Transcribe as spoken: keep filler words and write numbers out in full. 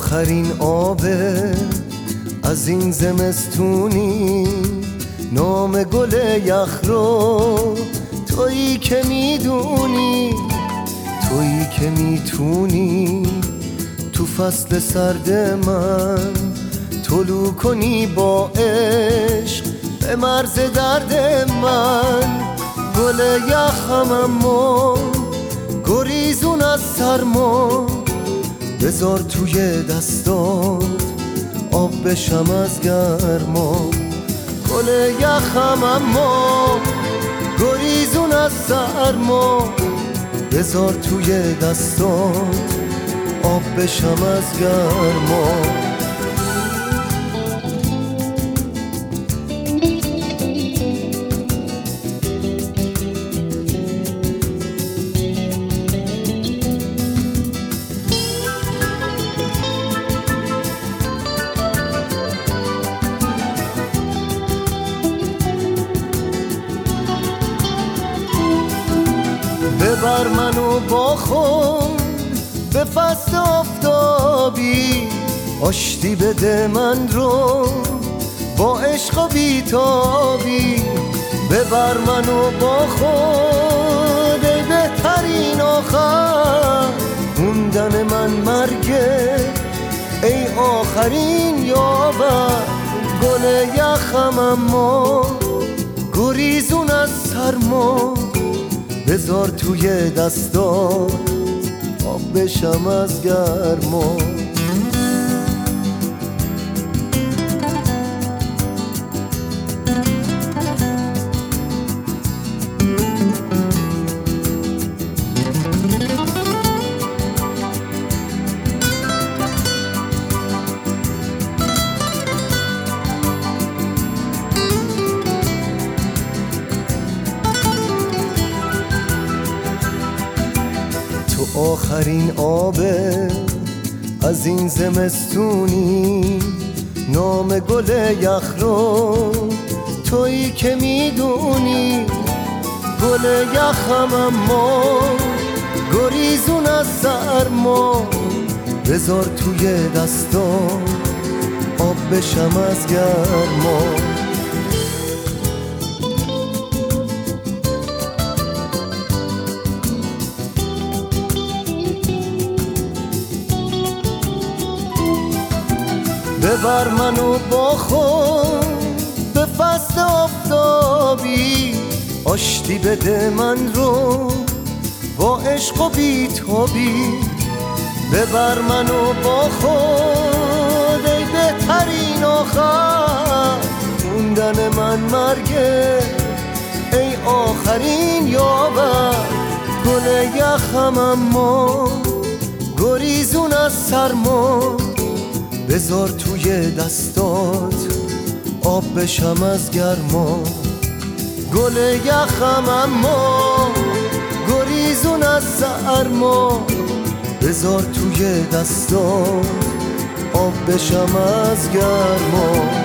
آخرین آب از این زمستونی، نام گل یخ رو تویی که میدونی، تویی که میتونی تو فصل سرد من طلوع کنی با عشق به مرز درد من. گل یخم اما گریزون از سرما، بذار توی دستات آب بشم از گرما. گل یخم اما گریزون از سرما، بذار توی دستات آب بشم از گرما. ببر منو با خود به فصل آفتابی، آشتی بده من رو با عشق و بیتابی. ببر منو با خود ای بهترین آخر، موندن من مرگه ای آخرین یاور. گل یخم اما گریزون از سرما، بذار توی دستات آب بشم از گرما. تو آخرین آب از این زمستونی، نام گل یخ رو تویی که میدونی. گل یخم اما گریزون از سرما، بذار توی دستات آب بشم از گرما. ببر منو با خود به فصل آفتابی، آشتی بده من رو با عشق و بیتابی. ببر منو با خود ای بهترین آخر، موندن من مرگه ای آخرین یاور. گل یخم اما گریزون از سرما، بذار توی دستات آب بشم از گرما. گل یخم اما گریزون از سرما، بذار توی دستات آب بشم از گرما.